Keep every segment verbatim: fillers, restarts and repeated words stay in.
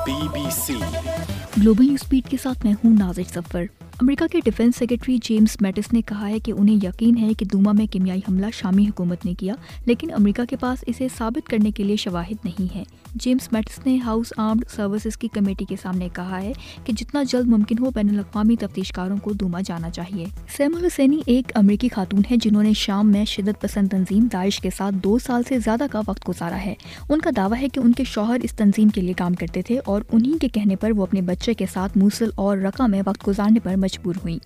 B B C global news speed के साथ मैं हूँ नाज़िर सफर। अमेरिका के डिफेंस सेक्रेटरी जेम्स मैटिस ने कहा है कि उन्हें यकीन है कि दूमा में किमियाई हमला शामी हुकूमत ने किया, लेकिन अमेरिका के पास इसे साबित करने के लिए शवाहिद नहीं है। जेम्स मैटिस ने हाउस आर्म्ड सर्विसेज की कमेटी के सामने कहा है कि जितना जल्द मुमकिन हो बैनुल-अक़वामी तफ्तीशकारों को दूमा जाना चाहिए। सैम अल हुसैनी एक अमेरिकी खातून है जिन्होंने शाम में शिद्दत पसंद तंजीम दाइश के साथ दो साल से ज्यादा का वक्त गुजारा है। उनका दावा है कि उनके शौहर इस तंजीम के लिए काम करते थे और उन्हीं के कहने पर वो अपने बच्चे के साथ मूसल और रक़ा में वक्त गुजारने पर मजबूर हुई।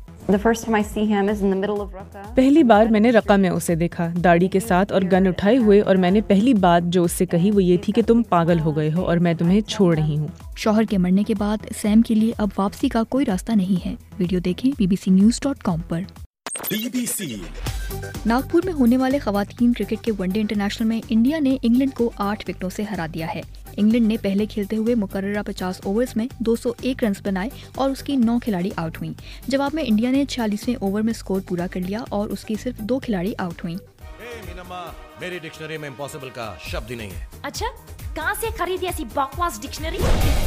पहली बार मैंने रक़ा में उसे देखा, दाढ़ी के साथ और गन उठाए हुए, और मैंने पहली बात जो उससे कही वो ये थी कि तुम पागल हो गए हो और मैं तुम्हें छोड़ रही हूँ। शौहर के मरने के बाद सैम के लिए अब वापसी का कोई रास्ता नहीं है। वीडियो देखें B B C news dot com पर। बी बी सी नागपुर में होने वाले खवातीन क्रिकेट के वनडे इंटरनेशनल में इंडिया ने इंग्लैंड को आठ विकेटों से हरा दिया है। इंग्लैंड ने पहले खेलते हुए मुकर्ररा पचास ओवर्स में दो सौ एक रन बनाए और उसकी नौ खिलाड़ी आउट हुई। जवाब में इंडिया ने छियालीसवें ओवर में स्कोर पूरा कर लिया और उसकी सिर्फ दो खिलाड़ी आउट हुई। मेरी डिक्शनरी में इम्पॉसिबल का शब्द ही नहीं है। अच्छा, कहाँ से खरीदी ऐसी बकवास डिक्शनरी?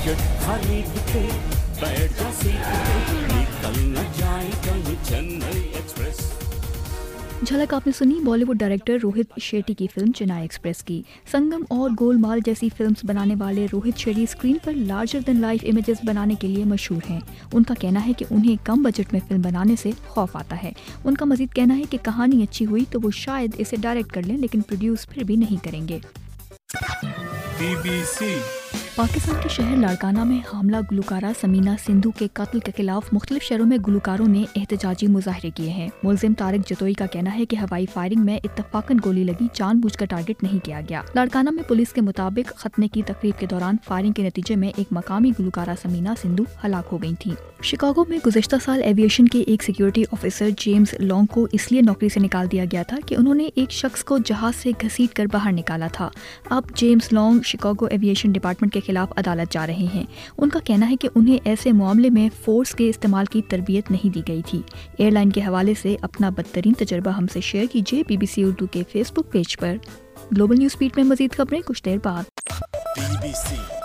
झलक आपने सुनी बॉलीवुड डायरेक्टर रोहित शेट्टी की फिल्म चेन्नई एक्सप्रेस की। संगम और गोलमाल जैसी फिल्म्स बनाने वाले रोहित शेट्टी स्क्रीन पर लार्जर देन लाइफ इमेजेस बनाने के लिए मशहूर हैं। उनका कहना है कि उन्हें कम बजट में फिल्म बनाने से खौफ आता है। उनका मजीद कहना है कि कहानी अच्छी हुई तो वो शायद इसे डायरेक्ट कर लें, लेकिन प्रोड्यूस फिर भी नहीं करेंगे। बी बी सी पाकिस्तान के शहर लाड़काना में हामला गुलकारा समीना सिंधु के कत्ल के खिलाफ मुख्तलिफ शहरों में गुलकारों ने एहतजाजी मुजाहरे किए हैं। मुलजिम तारिक जतोई का कहना है कि हवाई फायरिंग में इत्तफाकन गोली लगी, जानबूझकर टारगेट नहीं किया गया। लाड़काना में पुलिस के मुताबिक खतने की तकरीब के दौरान फायरिंग के नतीजे में एक मकामी गुलकारा समीना सिंधु हलाक हो गई थी। शिकागो में गुज़िश्ता साल एविएशन के एक सिक्योरिटी ऑफिसर जेम्स लॉन्ग को इसलिए नौकरी से निकाल दिया गया था कि उन्होंने एक शख्स को जहाज से घसीट कर बाहर निकाला था। अब James Long Chicago aviation department के खिलाफ अदालत जा रहे हैं। उनका कहना है कि उन्हें ऐसे मामले में फोर्स के इस्तेमाल की तरबियत नहीं दी गई थी। एयरलाइन के हवाले से अपना बदतरीन तजर्बा हमसे शेयर कीजिए बी बी सी उर्दू के फेसबुक पेज पर। ग्लोबल न्यूज स्पीड में मजीद खबरें कुछ देर बाद। बी बी सी